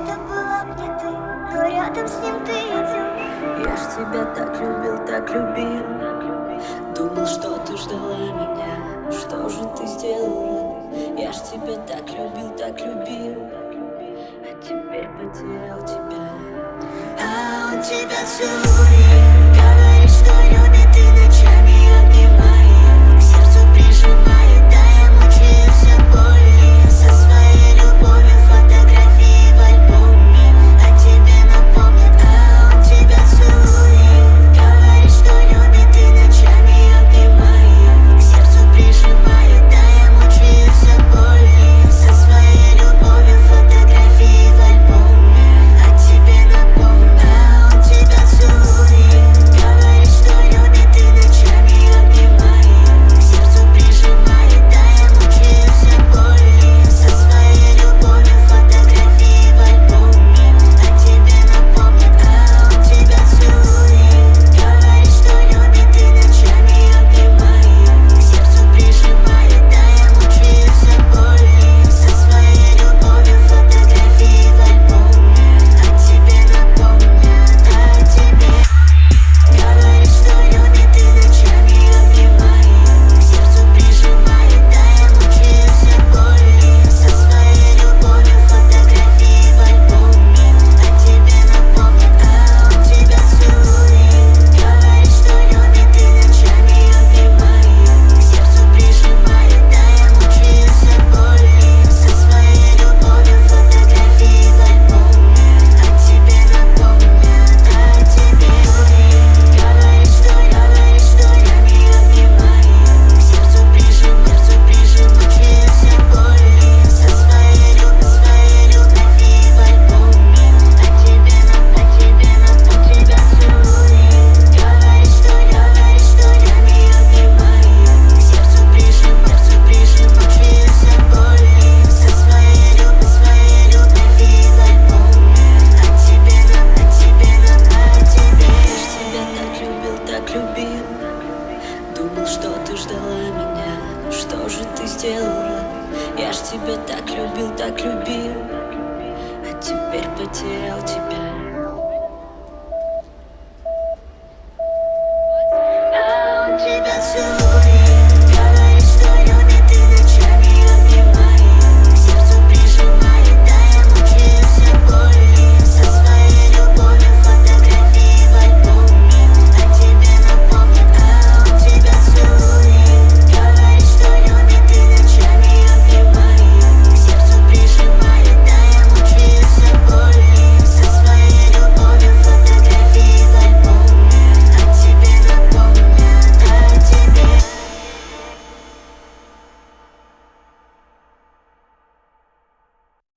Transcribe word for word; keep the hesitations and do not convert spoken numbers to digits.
это была б не ты, но рядом с ним ты идешь. Я ж тебя так любил, так любил. Думал, что ты ждала меня. Что же ты сделала? Я ж тебя так любил, так любил. А теперь потерял тебя. А он тебя целует.